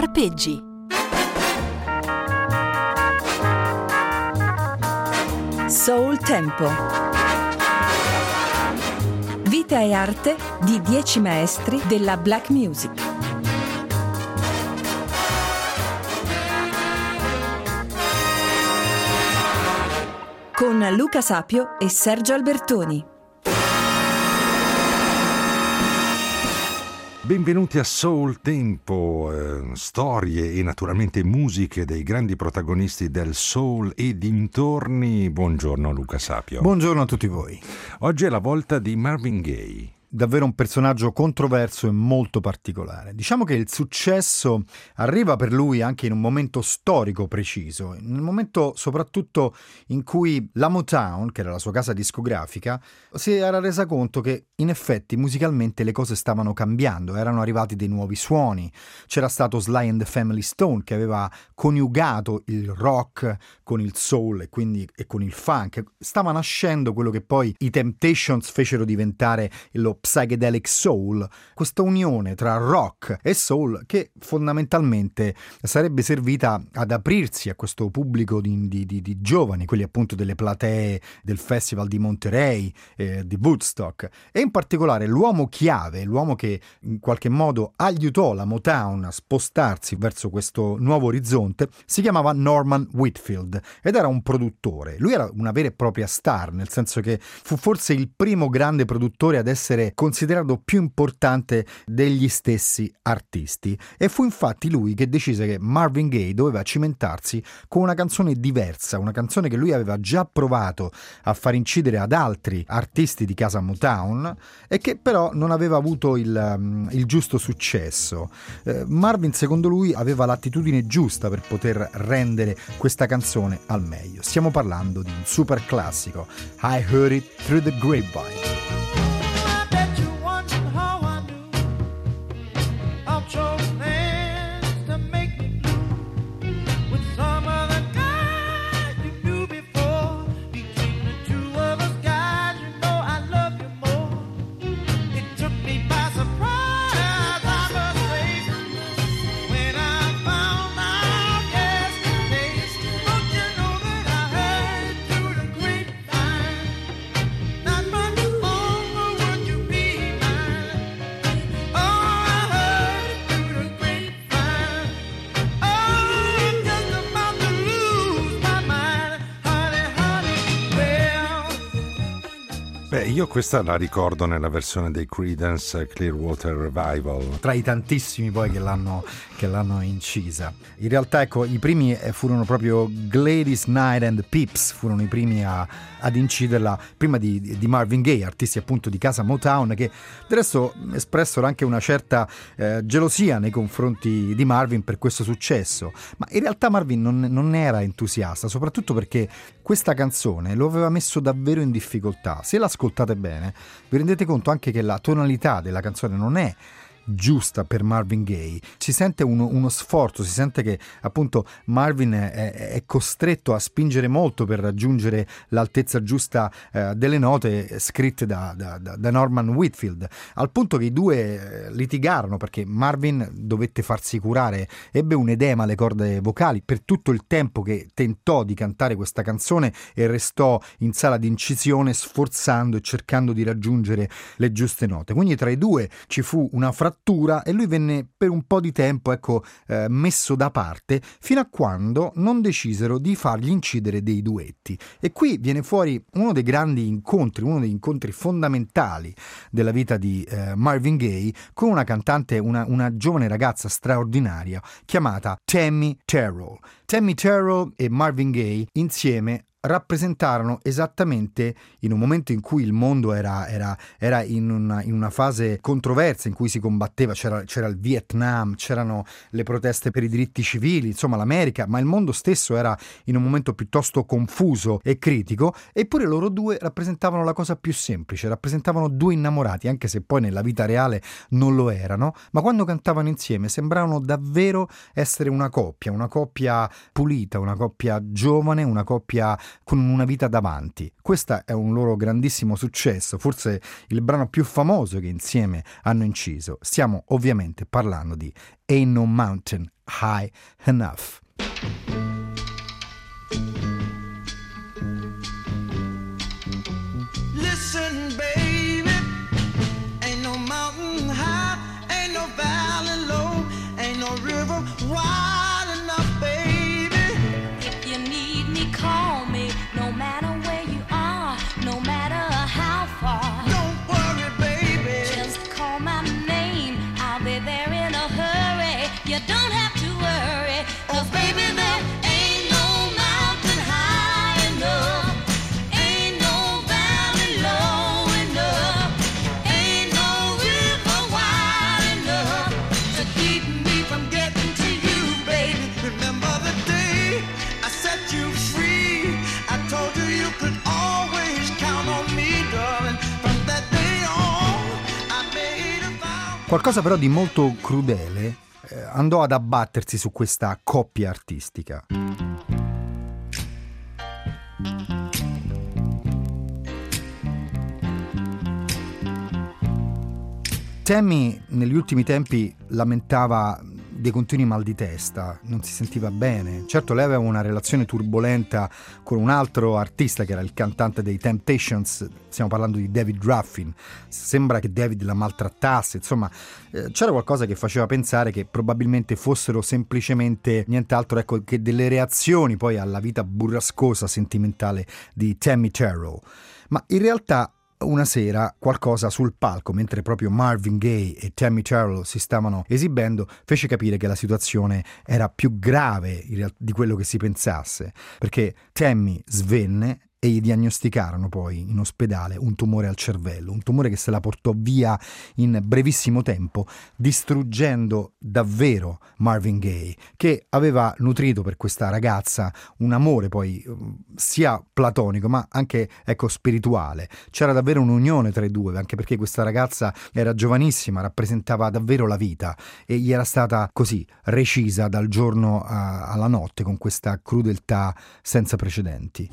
Arpeggi. Soul Tempo. Vita e arte di 10 maestri della black music. Con Luca Sapio e Sergio Albertoni. Benvenuti a Soul Tempo, storie e naturalmente musiche dei grandi protagonisti del soul e dintorni. Buongiorno Luca Sapio. Buongiorno a tutti voi. Oggi è la volta di Marvin Gaye. Davvero un personaggio controverso e molto particolare. Diciamo che il successo arriva per lui anche in un momento storico preciso, nel momento soprattutto in cui la Motown, che era la sua casa discografica, si era resa conto che in effetti musicalmente le cose stavano cambiando, erano arrivati dei nuovi suoni, c'era stato Sly and the Family Stone che aveva coniugato il rock con il soul e con il funk, stava nascendo quello che poi i Temptations fecero diventare lo psychedelic soul, questa unione tra rock e soul che fondamentalmente sarebbe servita ad aprirsi a questo pubblico di giovani, quelli appunto delle platee del Festival di Monterey, di Woodstock, e in particolare l'uomo chiave, l'uomo che in qualche modo aiutò la Motown a spostarsi verso questo nuovo orizzonte, si chiamava Norman Whitfield ed era un produttore. Lui era una vera e propria star, nel senso che fu forse il primo grande produttore ad essere considerato più importante degli stessi artisti, e fu infatti lui che decise che Marvin Gaye doveva cimentarsi con una canzone diversa, una canzone che lui aveva già provato a far incidere ad altri artisti di casa Motown e che però non aveva avuto il giusto successo. Marvin, secondo lui, aveva l'attitudine giusta per poter rendere questa canzone al meglio. Stiamo parlando di un super classico, I Heard It Through the Grapevine. Io questa la ricordo nella versione dei Creedence Clearwater Revival. Tra i tantissimi poi che l'hanno incisa. In realtà, ecco, i primi furono proprio Gladys Knight and the Pips, furono i primi ad inciderla, prima di Marvin Gaye, artisti appunto di casa Motown, che del resto espressero anche una certa gelosia nei confronti di Marvin per questo successo. Ma in realtà Marvin non era entusiasta, soprattutto perché questa canzone lo aveva messo davvero in difficoltà. Se l'ascoltate bene, vi rendete conto anche che la tonalità della canzone non è giusta per Marvin Gaye. Si sente uno sforzo, si sente che appunto Marvin è costretto a spingere molto per raggiungere l'altezza giusta delle note scritte da Norman Whitfield, al punto che i due litigarono perché Marvin dovette farsi curare, ebbe un edema alle corde vocali per tutto il tempo che tentò di cantare questa canzone e restò in sala di incisione sforzando e cercando di raggiungere le giuste note. Quindi tra i due ci fu una frattura e lui venne per un po' di tempo messo da parte fino a quando non decisero di fargli incidere dei duetti, e qui viene fuori uno dei grandi incontri, uno degli incontri fondamentali della vita di Marvin Gaye con una cantante, una giovane ragazza straordinaria chiamata Tammy Terrell. Tammy Terrell e Marvin Gaye insieme rappresentarono esattamente in un momento in cui il mondo era in una fase controversa, in cui si combatteva, c'era il Vietnam, c'erano le proteste per i diritti civili, insomma l'America, ma il mondo stesso era in un momento piuttosto confuso e critico, eppure loro due rappresentavano la cosa più semplice, rappresentavano due innamorati, anche se poi nella vita reale non lo erano, ma quando cantavano insieme sembravano davvero essere una coppia pulita, una coppia giovane, una coppia con una vita davanti. Questo è un loro grandissimo successo, forse il brano più famoso che insieme hanno inciso. Stiamo ovviamente parlando di Ain't No Mountain High Enough. Listen, baby, ain't no mountain high, ain't no valley low, ain't no river wide enough, baby. If you need me, call me, no matter where you are, no matter how far. Don't worry, baby, Just call my name, I'll be there in a hurry. You don't have to worry, 'cause baby, there ain't no mountain high enough, ain't no valley low enough, ain't no river wide enough to keep me from getting to you, baby. remember the day I set you free. I told you you could always count on me, darling. From that day on, I made a vow. Qualcosa però di molto crudele andò ad abbattersi su questa coppia artistica. Tammy negli ultimi tempi lamentava dei continui mal di testa, non si sentiva bene. Certo, lei aveva una relazione turbolenta con un altro artista che era il cantante dei Temptations, stiamo parlando di David Ruffin. Sembra che David la maltrattasse, insomma, c'era qualcosa che faceva pensare che probabilmente fossero semplicemente nient'altro, ecco, che delle reazioni poi alla vita burrascosa sentimentale di Tammy Terrell. Ma in realtà una sera qualcosa sul palco, mentre proprio Marvin Gaye e Tammy Terrell si stavano esibendo, fece capire che la situazione era più grave di quello che si pensasse, perché Tammy svenne e gli diagnosticarono poi in ospedale un tumore al cervello, un tumore che se la portò via in brevissimo tempo, distruggendo davvero Marvin Gaye, che aveva nutrito per questa ragazza un amore poi sia platonico ma anche, ecco, spirituale. C'era davvero un'unione tra i due, anche perché questa ragazza era giovanissima, rappresentava davvero la vita e gli era stata così recisa dal giorno alla notte con questa crudeltà senza precedenti.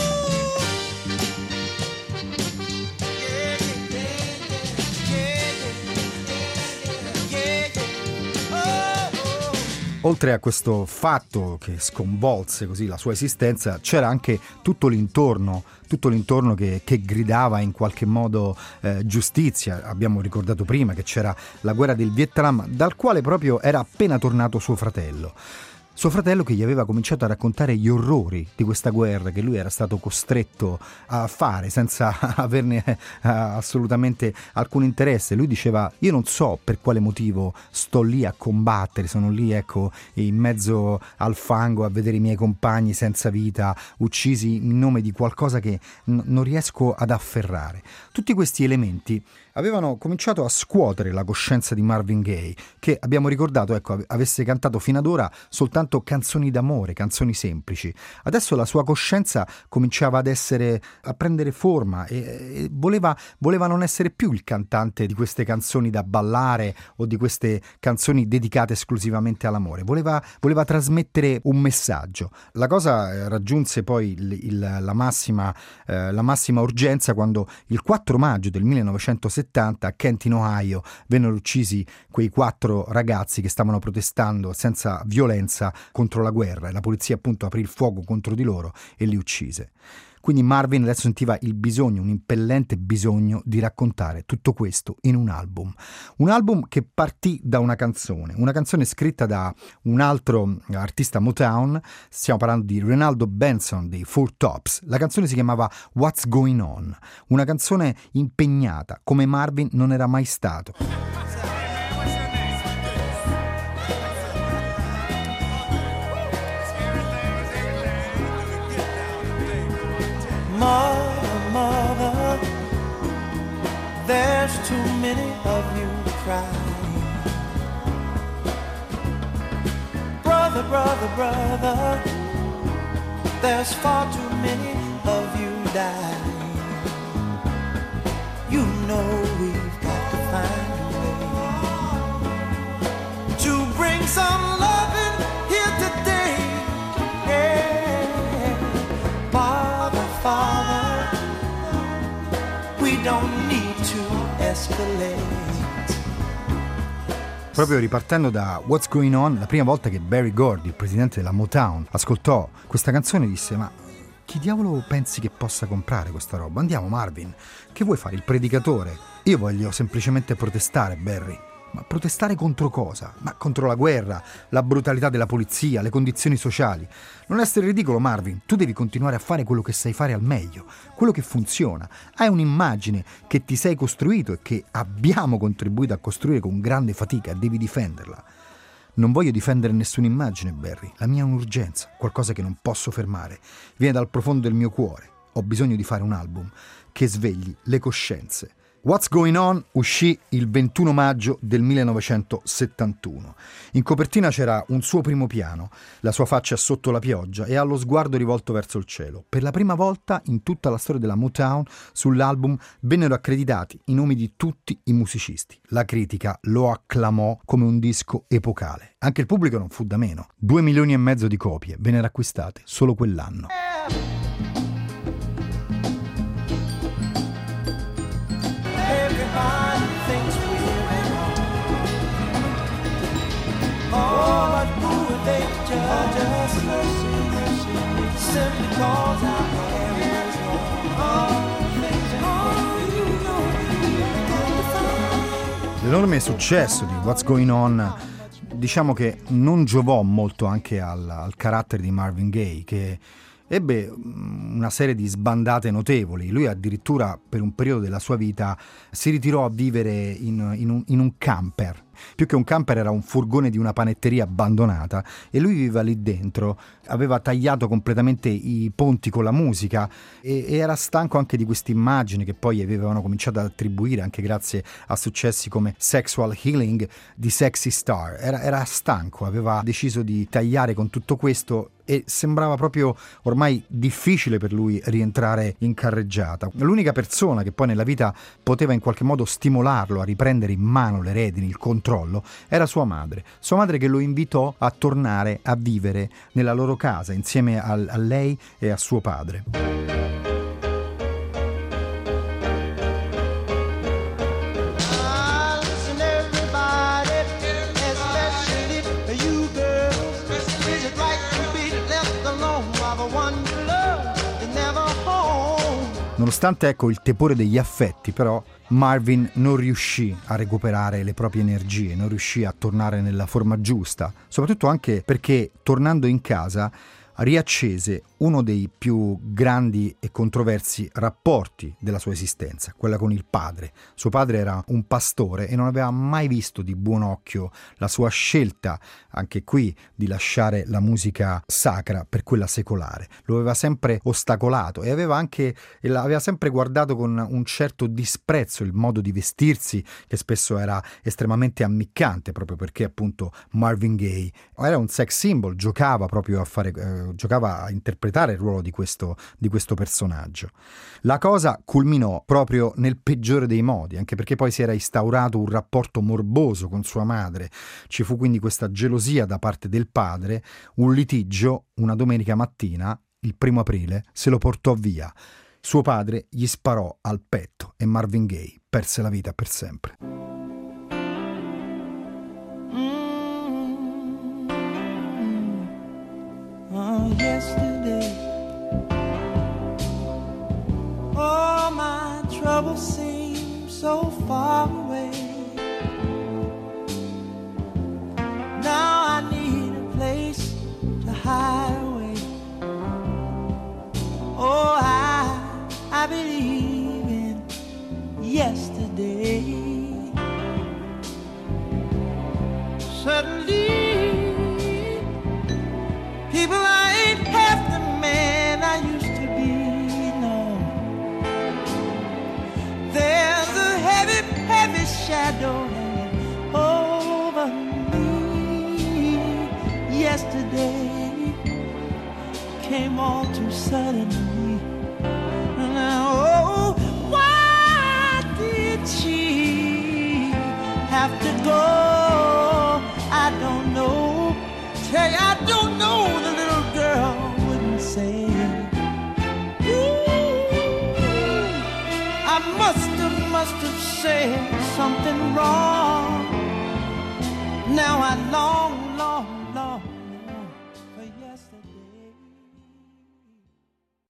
Oltre a questo fatto che sconvolse così la sua esistenza, c'era anche tutto l'intorno che gridava in qualche modo giustizia. Abbiamo ricordato prima che c'era la guerra del Vietnam, dal quale proprio era appena tornato suo fratello che gli aveva cominciato a raccontare gli orrori di questa guerra che lui era stato costretto a fare senza averne assolutamente alcun interesse. Lui diceva: io non so per quale motivo sto lì a combattere, sono lì, ecco, in mezzo al fango a vedere i miei compagni senza vita, uccisi in nome di qualcosa che non riesco ad afferrare. Tutti questi elementi avevano cominciato a scuotere la coscienza di Marvin Gaye, che abbiamo ricordato, ecco, avesse cantato fino ad ora soltanto canzoni d'amore, canzoni semplici. Adesso la sua coscienza cominciava a prendere forma e voleva non essere più il cantante di queste canzoni da ballare o di queste canzoni dedicate esclusivamente all'amore. Voleva trasmettere un messaggio. La cosa raggiunse poi la massima urgenza quando il 4 maggio del 1970 a Kenton, Ohio, vennero uccisi quei 4 ragazzi che stavano protestando senza violenza contro la guerra, e la polizia appunto aprì il fuoco contro di loro e li uccise. Quindi Marvin adesso sentiva un impellente bisogno di raccontare tutto questo in un album che partì da una canzone scritta da un altro artista Motown. Stiamo parlando di Renaldo Benson dei Four Tops. La canzone si chiamava What's Going On, una canzone impegnata come Marvin non era mai stato. Mother, there's too many of you crying. Brother, there's far too many of you dying. You know we've got to find a way to bring some loving here today. Yeah. we don't need to escalate. Proprio ripartendo da What's Going On, la prima volta che Berry Gordy, il presidente della Motown, ascoltò questa canzone disse: ma chi diavolo pensi che possa comprare questa roba? Andiamo Marvin, che vuoi fare, il predicatore? Io voglio semplicemente protestare, Berry. Ma protestare contro cosa? Ma contro la guerra, la brutalità della polizia, le condizioni sociali. Non essere ridicolo, Marvin, tu devi continuare a fare quello che sai fare al meglio, quello che funziona. Hai un'immagine che ti sei costruito e che abbiamo contribuito a costruire con grande fatica, devi difenderla. Non voglio difendere nessuna immagine, Berry, la mia è un'urgenza, qualcosa che non posso fermare. Viene dal profondo del mio cuore. Ho bisogno di fare un album che svegli le coscienze. What's Going On uscì il 21 maggio del 1971. In copertina c'era un suo primo piano, la sua faccia sotto la pioggia e ha lo sguardo rivolto verso il cielo. Per la prima volta in tutta la storia della Motown, sull'album vennero accreditati i nomi di tutti i musicisti. La critica lo acclamò come un disco epocale. Anche il pubblico non fu da meno. 2,5 milioni di copie vennero acquistate solo quell'anno. Everybody thinks we're wrong. Oh, but who are they to judge us? Simply cause our hair is long. L'enorme successo di What's Going On, diciamo che non giovò molto anche al carattere di Marvin Gaye, che ebbe una serie di sbandate notevoli. Lui addirittura per un periodo della sua vita si ritirò a vivere in un camper. Più che un camper era un furgone di una panetteria abbandonata e lui viveva lì dentro, aveva tagliato completamente i ponti con la musica e era stanco anche di queste immagini che poi avevano cominciato ad attribuire, anche grazie a successi come Sexual Healing di Sexy Star. Era stanco, aveva deciso di tagliare con tutto questo e sembrava proprio ormai difficile per lui rientrare in carreggiata. L'unica persona che poi nella vita poteva in qualche modo stimolarlo a riprendere in mano le redini, il controllo, era sua madre che lo invitò a tornare a vivere nella loro casa insieme a lei e a suo padre. Nonostante il tepore degli affetti, però Marvin non riuscì a recuperare le proprie energie, non riuscì a tornare nella forma giusta, soprattutto anche perché tornando in casa riaccese uno dei più grandi e controversi rapporti della sua esistenza, quella con il padre. Suo padre era un pastore e non aveva mai visto di buon occhio la sua scelta, anche qui, di lasciare la musica sacra per quella secolare. Lo aveva sempre ostacolato e aveva sempre guardato con un certo disprezzo il modo di vestirsi, che spesso era estremamente ammiccante, proprio perché appunto Marvin Gaye era un sex symbol, giocava a interpretare il ruolo di questo personaggio. La cosa culminò proprio nel peggiore dei modi, anche perché poi si era instaurato un rapporto morboso con sua madre. Ci fu quindi questa gelosia da parte del padre, un litigio. Una domenica mattina, il 1 aprile, se lo portò via. Suo padre gli sparò al petto e Marvin Gaye perse la vita per sempre. Yesterday, all my troubles seem so far away. Now I need a place to hide away. Oh, I believe in yesterday. Suddenly, people, I ain't half the man I used to be, no. There's a heavy, heavy shadow hanging over me. Yesterday came all too suddenly. Oh, why did she have to go? I don't know. Tell you, I don't know, the little girl wouldn't say. Ooh, I must have said something wrong. Now I long